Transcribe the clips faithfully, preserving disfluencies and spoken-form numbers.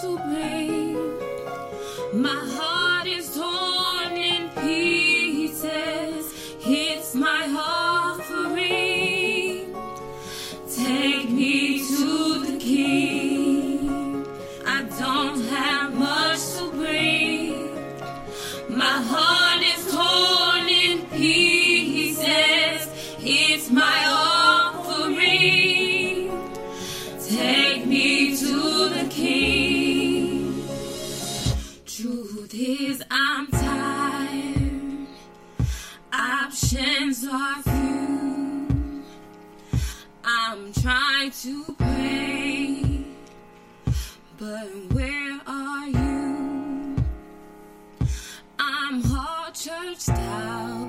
to bring. My heart is torn in pieces. It's my offering. Take me to the King. I don't have much to bring. My heart is torn in pieces. It's my offering. Take me to the King. Truth is, I'm tired. Options are few. I'm trying to pray, but where are you? I'm all churched out,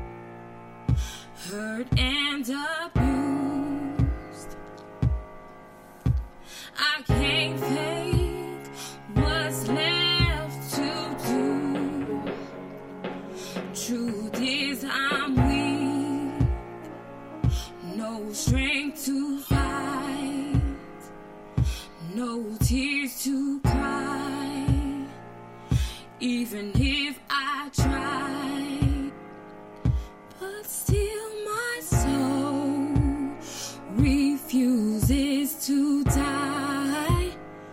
hurt and abused. I can't fake what's left to do. Truth is, I'm weak, no strength to fight, no tears to cry. Even if I try, but still my soul refuses to die.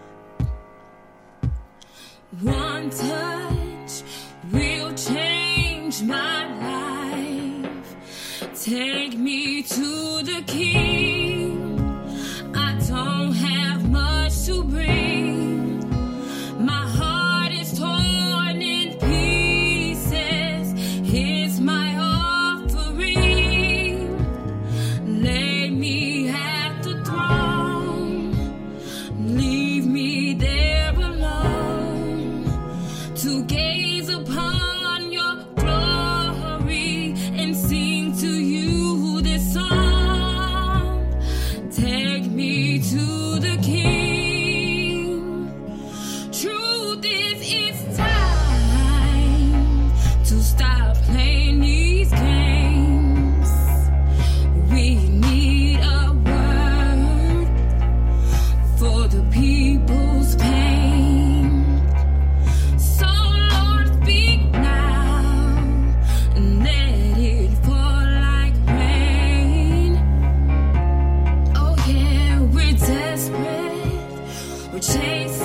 One touch will change my life. Take me to the King. I don't have much to bring. My heart is torn in pieces. It's my offering. Lay me at the throne. Leave me there alone to gaze upon your glory and sing to you this song. Take me to the King. Truth is, it's time to stop playing these games. We need a word for the people's pain. So Lord, speak now and let it fall like rain. Oh yeah, we're desperate. We're chasing